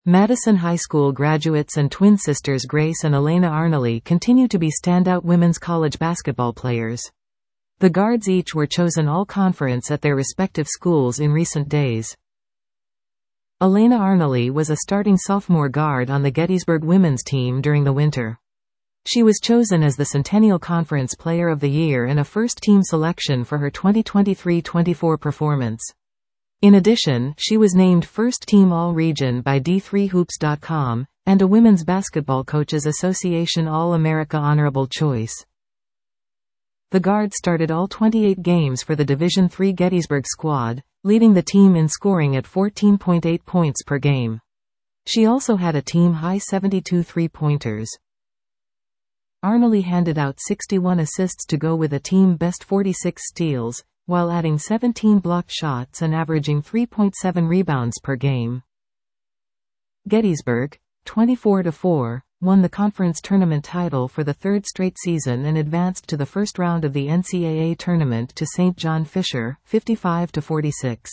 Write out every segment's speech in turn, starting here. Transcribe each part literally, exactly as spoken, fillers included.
Madison High School graduates and twin sisters Grace and Elena Arnoley continue to be standout women's college basketball players. The guards each were chosen all-conference at their respective schools in recent days. Elena Arnoley was a starting sophomore guard on the Gettysburg women's team during the winter. She was chosen as the Centennial Conference Player of the Year and a first-team selection for her twenty twenty-three twenty-four performance. In addition, she was named First-Team All-Region by D three hoops dot com, and a Women's Basketball Coaches Association All-America Honorable Choice. The guard started all twenty-eight games for the Division three Gettysburg squad, leading the team in scoring at fourteen point eight points per game. She also had a team-high seventy-two three-pointers. Arnoley handed out sixty-one assists to go with a team-best forty-six steals, while adding seventeen blocked shots and averaging three point seven rebounds per game. Gettysburg, twenty-four to four, won the conference tournament title for the third straight season and advanced to the first round of the N C double A tournament to Saint John Fisher, fifty-five to forty-six.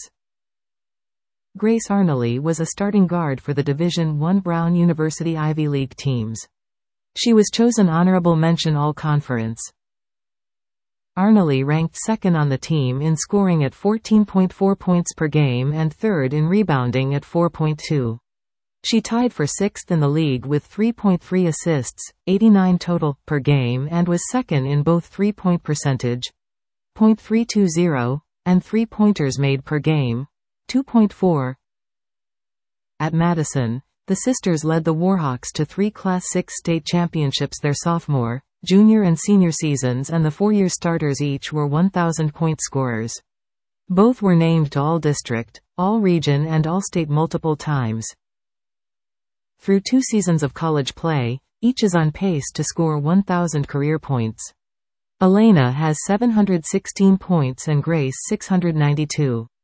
Grace Arnoley was a starting guard for the Division one Brown University Ivy League teams. She was chosen honorable mention all-conference. Arnoley ranked second on the team in scoring at fourteen point four points per game and third in rebounding at four point two. She tied for sixth in the league with three point three assists, eighty-nine total, per game and was second in both three-point percentage, point three two zero, and three-pointers made per game, two point four. At Madison, the sisters led the Warhawks to three Class six state championships their sophomore, junior and senior seasons, and the four-year starters each were one thousand point scorers. Both were named to All-District, All-Region and All-State multiple times. Through two seasons of college play, each is on pace to score one thousand career points. Elena has seven hundred sixteen points and Grace six hundred ninety-two.